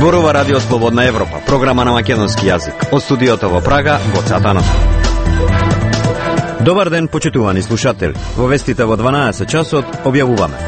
Зборува Радио Слободна Европа, програма на македонски јазик. Од студиото во Прага, Гоце Атанов. Добар ден, почитувани слушатели. Во вестите во 12 часот објавуваме.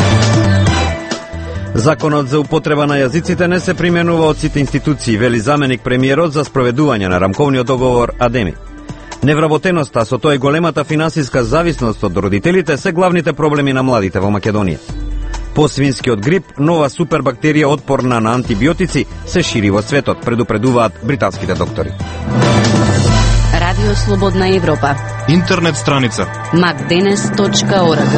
Законот за употреба на јазиците не се применува од сите институции, вели заменик премиерот за спроведување на рамковниот договор АДЕМИ. Невработеноста, со тоа и големата финансиска зависност од родителите се главните проблеми на младите во Македонија. По свинскиот грип, нова супербактерија отпорна на антибиотици се шири во светот, предупредуваат британските доктори. Радио Слободна Европа. Интернет страница macdenes.org.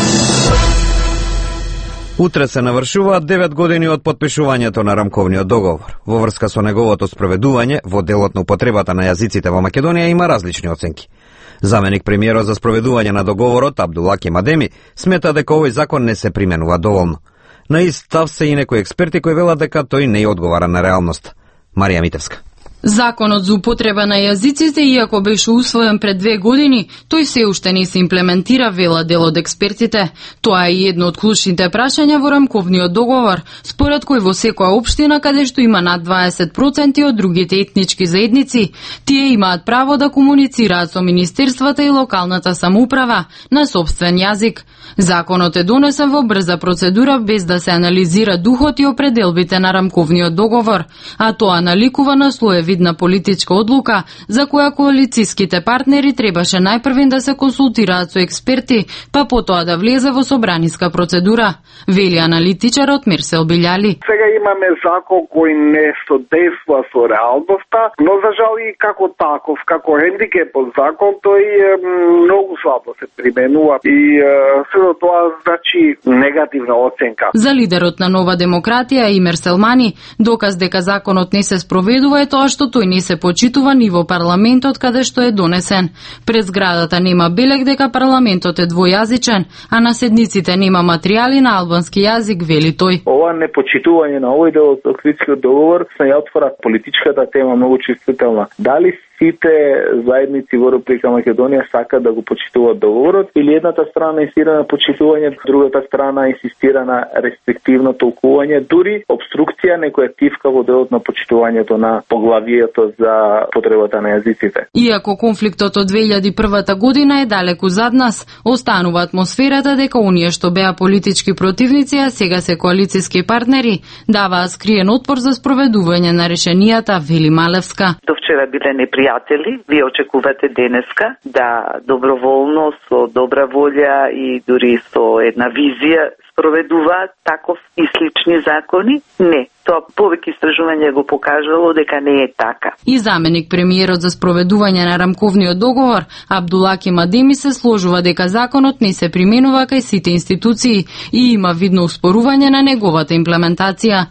Утре се навршуваат 9 години од подпишувањето на рамковниот договор. Во врска со неговото спроведување, во делот на употребата на јазиците во Македонија има различни оценки. Заменик премиерот за спроведување на договорот Абдулаки Мадеми смета дека овој закон не се применува доволно. На ист став се и некои експерти кои велат дека тој не одговара на реалноста. Марија Митевска. Законот за употреба на јазиците, иако беше усвоен пред 2 години, тој се уште не се имплементира, вела дел од експертите. Тоа е едно од клучните прашања во рамковниот договор, според кој во секоја општина каде што има над 20% од другите етнички заедници, тие имаат право да комуницираат со министерствата и локалната самоуправа на сопствен јазик. Законот е донесен во брза процедура без да се анализира духот и определбите на рамковниот договор, а тоа наликува на видна политичка одлука за која коалицијските партнери требаше најпрвен да се консултираат со експерти, па потоа да влезе во собраниска процедура, вели аналитичарот Мерсел Билјали. Сега имаме закон кој не содейства со реалноста, но за жал и како таков, како хендикеп од закон, тој многу слабо се применува и сето тоа значи негативна оценка. За лидерот на Нова демократија Имер Селмани, доказ дека законот не се спроведува е тоа што тој не се почитува ни во парламентот каде што е донесен. Пред зградата нема белег дека парламентот е двојазичен, а на седниците нема материјали на албански јазик, вели тој. Ова непочитување на овој дел од Охридскиот договор се ја отвора политичката тема многу чувствителна. Дали сите заедници во Република Македонија сакаат да го почитуваат договорот или едната страна инсистира на почитување, другата страна инсистира на рестриктивно толкување, дури обструкција некоја тивка во делот на почитувањето на поглавието за потребата на јазиците. Иако конфликтот од 2001 година е далеку зад нас, останува атмосферата дека оние што беа политички противници, а сега се коалицијски партнери, даваат скриен отпор за спроведување на решенијата, вели Малевска. До вчера биле непријатели, вие очекувате денеска да доброволно, со добра волја и дури со една визија спроведуваат таков и слични закони? Не. Тоа повеќе истражување го покажало дека не е така. И заменик премиерот за спроведување на рамковниот договор Абдулаки Мадеми се сложува дека законот не се применува кај сите институции и има видно успорување на неговата имплементација.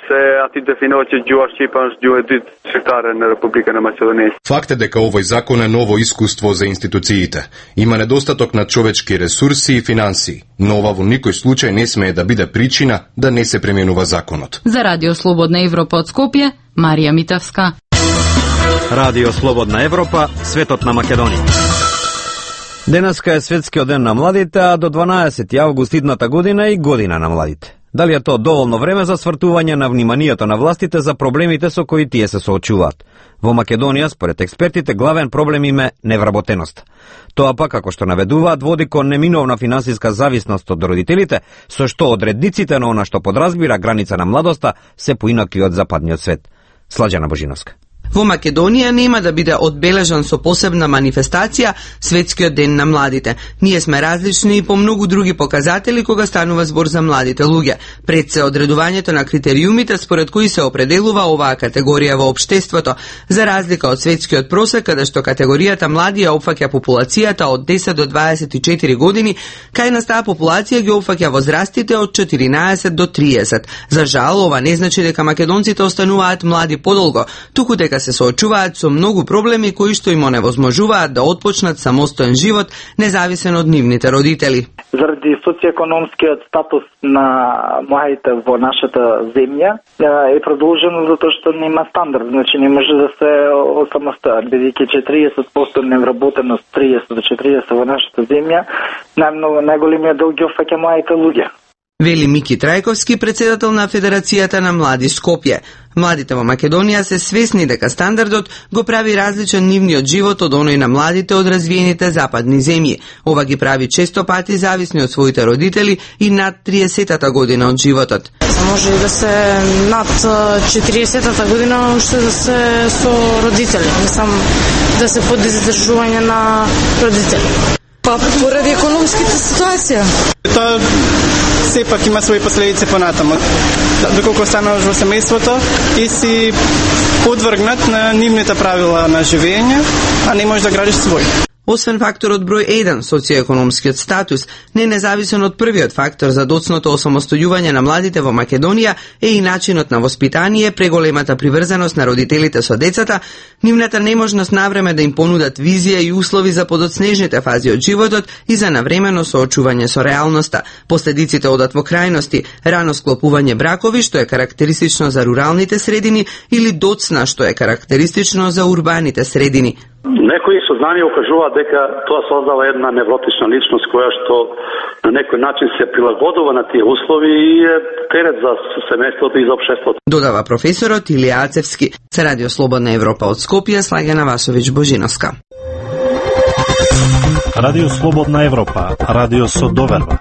Факт е дека овој закон е ново искуство за институциите. Има недостаток на човечки ресурси и финансии, но ова во никој случај не смее да биде причина да не се применува законот. За Радио Слободна Европа од Скопје, Марија Митевска. Радио Слободна Европа, светот на Македонија. Денеска е светскиот ден на младите, а до 12 август идната година и година на младите. Дали е тоа доволно време за свртување на вниманието на властите за проблемите со кои тие се соочуваат? Во Македонија, според експертите, главен проблем им е невработеност. Тоа пак, како што наведуваат, води кон неминовна финансиска зависност од родителите, со што одредниците на она што подразбира граница на младоста се поинаки од западниот свет. Слаđana Божиновска. Во Македонија нема да биде одбележан со посебна манифестација Светскиот ден на младите. Ние сме различни и по многу други показатели кога станува збор за младите луѓе. Пред се одредувањето на критериумите според кои се определува оваа категорија во општеството, за разлика од светскиот просек, каде што категоријата млади ја опфаќа популацијата од 10 до 24 години, кај нас таа популација ги опфаќа возрастите од 14 до 30. За жал, ова не значи дека македонците остануваат млади подолго, туку дека се соочуваат со многу проблеми кои што им оневозможуваат да отпочнат самостоен живот, независен од нивните родители. Заради социјекономскиот статус на младите во нашата земја е продолжено затоа што нема стандард, значи не може да се осамостојат, бидејќи 40% невработеност, 30 до 40 во нашата земја, најголемиот дел ги опфаќа младите луѓе. вели Мики Трајковски, председател на Федерацијата на млади Скопје. Младите во Македонија се свесни дека стандардот го прави различен нивниот живот од оној на младите од развиените западни земји. Ова ги прави често пати зависни од своите родители и над 30-та година од животот. Може и да се над 40-та година уште да се со родители, не сам да се под издржување на родители. Па поради економската ситуација. Тоа сепак има своји последици понатаму. Доколку остануваш во семејството и си подвргнат на нивните правила на живење, а не можеш да градиш свој. Освен факторот број 1, социоекономскиот статус, не независен од првиот фактор за доцното осамостојување на младите во Македонија е и начинот на воспитание, преголемата приврзаност на родителите со децата, нивната неможност навреме да им понудат визија и услови за подоцнежните фази од животот и за навремено соочување со реалноста. Последиците одат во крајности, рано склопување бракови, што е карактеристично за руралните средини, или доцна, што е карактеристично за урбаните средини. Некои сознанија укажуваат дека тоа создава една невротична личност која што на некој начин се прилагодува на тие услови и е терет за семејството и за општеството. Додава професорот Илија Ацевски. За Радио Слободна Европа од Скопје, Слагена Васовиќ Божиновска. Радио Слободна Европа, радио со доверба.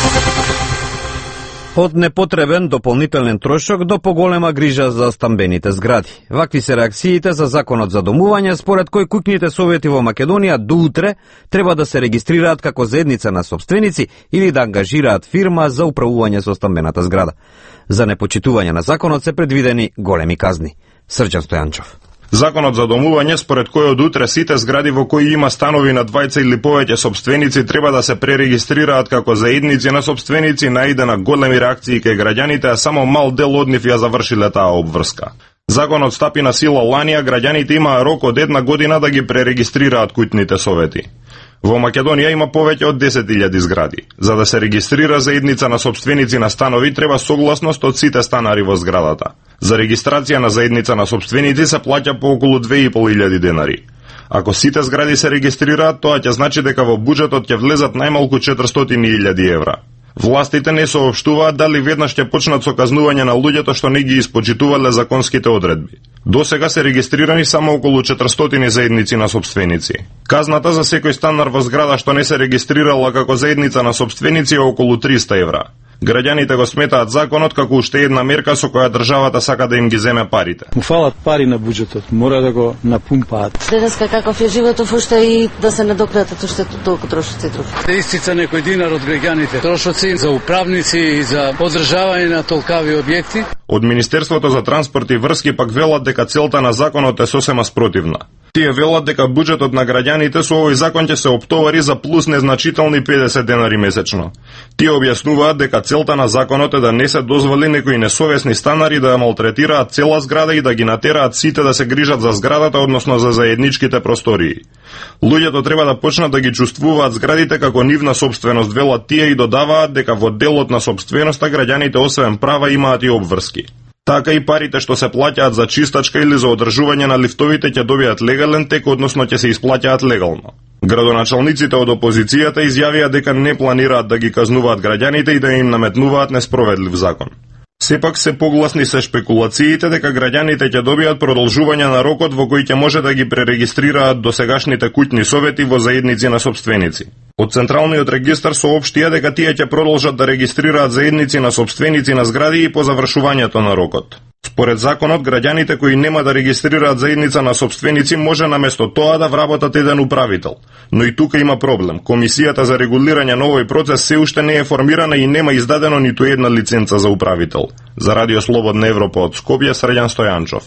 Од непотребен дополнителен трошок до поголема грижа за стамбените згради. Вакви се реакциите за законот за домување, според кој куќните совети во Македонија до утре треба да се регистрираат како заедница на сопственици или да ангажираат фирма за управување со стамбената зграда. За непочитување на законот се предвидени големи казни. Срđan Стојанчов. Законот за домување, според кој од утре сите згради во кои има станови на двајца или повеќе сопственици треба да се пререгистрираат како заедници на сопственици, наиде на големи реакции кај граѓаните, а само мал дел од нив ја завршиле таа обврска. Законот стапи на сила лани, а граѓаните имаа рок од 1 година да ги пререгистрираат куќните совети. Во Македонија има повеќе од 10.000 згради. За да се регистрира заедница на сопственици на станови, треба согласност од сите станари во зградата. За регистрација на заедница на сопственици се плаќа по околу 2.500 денари. Ако сите згради се регистрираат, тоа ќе значи дека во буџетот ќе влезат најмалку 400.000 евра. Властите не соопштуваат дали веднаш ќе почнат со казнување на луѓето што не ги испочитувале законските одредби. До сега се регистрирани само околу 400 заедници на сопственици. Казната за секој станар во зграда што не се регистрирала како заедница на сопственици е околу 300 евра. Граѓаните го сметаат законот како уште една мерка со која државата сака да им ги земе парите. Му фалат пари на буџетот, мора да го напумпаат. Денеска каков е животот уште и да се надокнатат уште толку трошоци други. Да истица некој динар од граѓаните, трошоци за управници и за одржавање на толкави објекти. Од Министерството за транспорт и врски пак велат дека целта на законот е сосема спротивна. Тие велат дека буџетот на граѓаните со овој закон ќе се оптовари за плюс незначителни 50 денари месечно. Тие објаснуваат дека целта на законот е да не се дозволи некои несовесни станари да ја малтретираат цела зграда и да ги натераат сите да се грижат за зградата, односно за заедничките простории. Луѓето треба да почнат да ги чувствуваат зградите како нивна сопственост, велат тие, и додаваат дека во делот на сопственоста граѓаните освен права имаат и обврски. Така и парите што се плаќаат за чистачка или за одржување на лифтовите ќе добијат легален тек, односно ќе се исплаќаат легално. Градоначалниците од опозицијата изјавија дека не планираат да ги казнуваат граѓаните и да им наметнуваат несправедлив закон. Сепак се погласни се шпекулациите дека граѓаните ќе добијат продолжување на рокот во кој ќе може да ги пререгистрираат досегашните куќни совети во заедници на сопственици. Од Централниот регистар соопштија дека тие ќе продолжат да регистрираат заедници на сопственици на згради и по завршувањето на рокот. Според законот, граѓаните кои нема да регистрираат заедница на сопственици може наместо тоа да вработат еден управител. Но и тука има проблем. Комисијата за регулирање на овој процес се уште не е формирана и нема издадено ниту една лиценца за управител. За Радио Слободна Европа од Скопје, Срđan Стојанчов.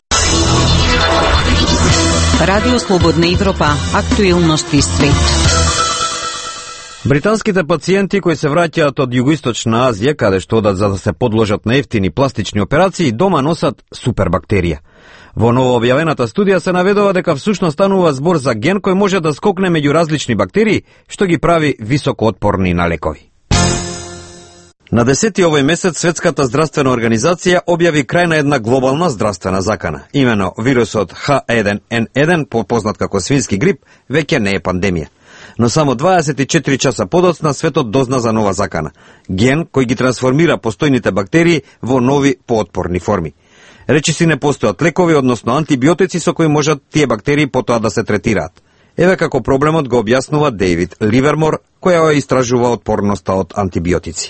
Радио Слободна Европа, актуелности свет. Британските пациенти кои се враќаат од Југоисточна Азија, каде што одат за да се подложат на ефтини пластични операции, дома носат супербактерија. Во новообјавената студија се наведува дека всушност станува збор за ген кој може да скокне меѓу различни бактерии, што ги прави високо отпорни на лекови. На 10 овој месец Светската здравствена организација објави крај на една глобална здравствена закана. Имено вирусот H1N1, попознат како свински грип, веќе не е пандемија. Но само 24 часа подоцна светот дозна за нова закана. Ген кој ги трансформира постојните бактерии во нови поотпорни форми. Речиси не постојат лекови, односно антибиотици со кои можат тие бактерии потоа да се третираат. Еве како проблемот го објаснува Дейвид Ливермор, која истражува отпорноста од антибиотици.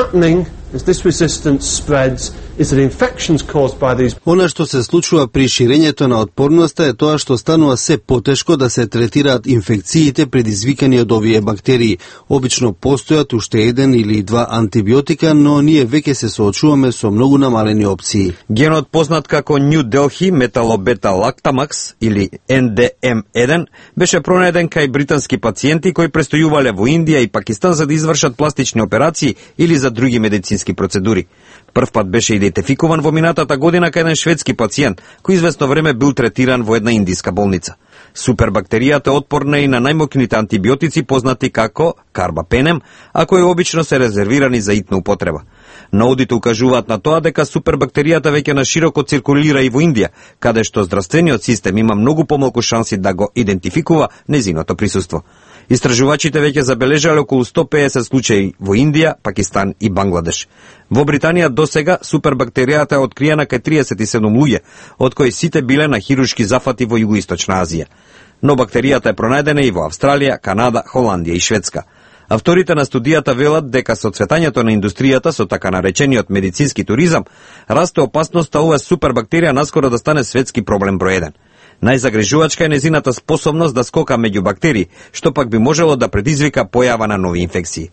Она што се случува при ширењето на отпорноста е тоа што станува се потешко да се третираат инфекциите предизвикани од овие бактерии. Обично постојат уште еден или два антибиотика, но ние веќе се соочуваме со многу намалени опции. Генот познат како New Delhi Metallo-beta-lactamax или NDM1 беше пронајден кај британски пациенти кои престојувале во Индија и Пакистан за да извршат пластични операции или за други медицински процедури. Прв пат беше идентификуван во минатата година кај еден шведски пациент, кој известно време бил третиран во една индиска болница. Супербактеријата е отпорна и на најмокните антибиотици познати како карбапенем, а кои обично се резервирани за итна употреба. Наудите укажуваат на тоа дека супербактеријата веќе нашироко циркулира и во Индија, каде што здравствениот систем има многу помалку шанси да го идентификува нејзиното присуство. Истражувачите веќе забележале околу 150 случаи во Индија, Пакистан и Бангладеш. Во Британија досега супербактеријата е откриена кај 37 луѓе, од кои сите биле на хируршки зафати во Југоисточна Азија. Но бактеријата е пронајдена и во Австралија, Канада, Холандија и Шведска. Авторите на студијата велат дека со цветањето на индустријата со така наречениот медицински туризам, расте опасноста оваа супербактерија наскоро да стане светски проблем број 1. Најзагрижувачка е незината способност да скока меѓу бактерии, што пак би можело да предизвика појава на нови инфекции.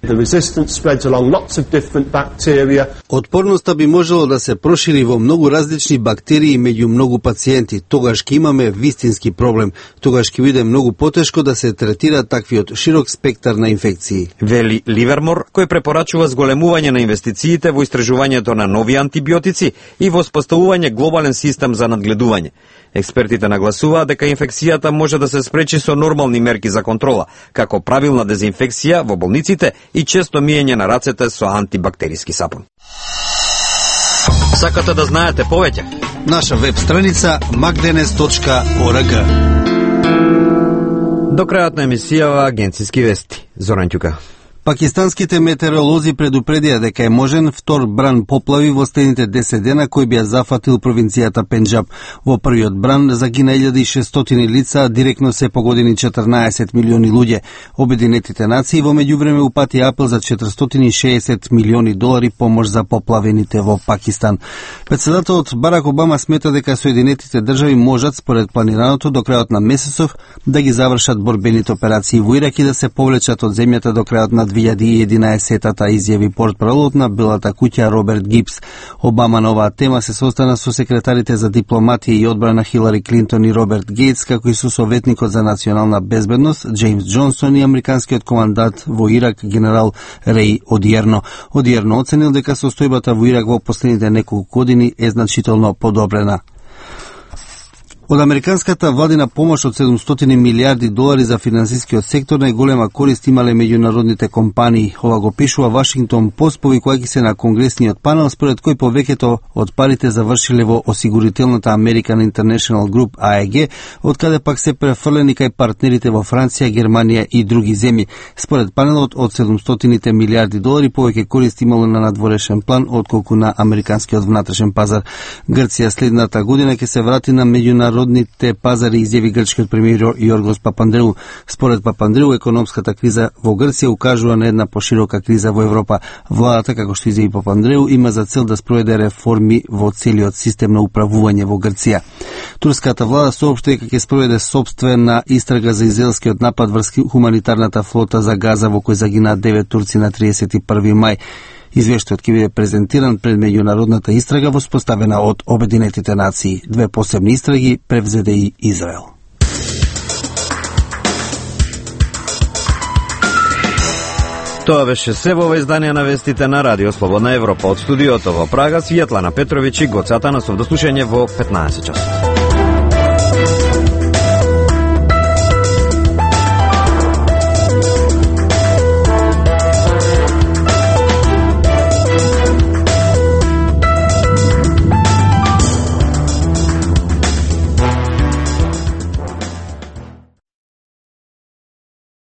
Отпорноста би можело да се прошири во многу различни бактерии меѓу многу пациенти. Тогаш ќе имаме вистински проблем. Тогаш ќе биде многу потешко да се третира таквиот широк спектар на инфекции. Вели Ливермор, кој препорачува зголемување на инвестициите во истражувањето на нови антибиотици и во споставување глобален систем за надгледување. Експертите нагласуваат дека инфекцијата може да се спречи со нормални мерки за контрола, како правилна дезинфекција во болниците и често миење на рацете со антибактериски сапун. Сакате да знаете повеќе? Наша веб страница magdenes.org. До крајот на емисијава агенциски вести. Зоран Ќука. Пакистанските метеоролози предупредија дека е можен втор бран поплави во следните 10 дена кој би ја зафатил провинцијата Пенџаб. Во првиот бран загина 1600 лица, директно се погодени 14 милиони луѓе. Обединетите нации во меѓувреме упати апел за $460 милиони помош за поплавените во Пакистан. Претседателот Барак Обама смета дека Соединетите држави можат според планираното до крајот на месецов да ги завршат борбените операции во Ирак и да се повлечат од земјата до крајот на 2011-та, изјави портпаролот на Белата куќа Роберт Гипс. Обама на оваа тема се состана со секретарите за дипломатија и одбрана Хилари Клинтон и Роберт Гейтс, како и со советникот за национална безбедност Джеймс Џонсон и американскиот командант во Ирак генерал Реј Одиерно. Одиерно оценил дека состојбата во Ирак во последните неколку години е значително подобрена. Од американската владина помош од $700 милиарди за финансискиот сектор најголема корист имале меѓународните компании. Ова го пишува Вашингтон Пост, повикувајќи се на конгресниот панел, според кој повеќето од парите завршиле во осигурителната American International Group AEG, од каде пак се префрлени кај партнерите во Франција, Германија и други земји. Според панелот, од $700 милиарди повеќе корист имало на надворешен план отколку на американскиот внатрешен пазар. Грција следната година ќе се врати на меѓународните пазари, изјави грчкиот премиер Јоргос Папандреу. Според Папандреу, економската криза во Грција укажува на една поширока криза во Европа. Владата, како што изјави Папандреу, има за цел да спроведе реформи во целиот систем на управување во Грција. Турската влада соопшти дека ќе спроведе сопствена истрага за израелскиот напад врз хуманитарната флота за Газа, во кој загинаа 9 турци на 31 мај. Извештајот ќе биде презентиран пред меѓународната истрага воспоставена од Обединетите нации. Две посебни истраги превзеде и Израел. Тоа беше се во издание на вестите на Радио Слободна Европа. Од студиото во Прага Светлана Петровиќ и Гоцата на совдослушање во 15 часот.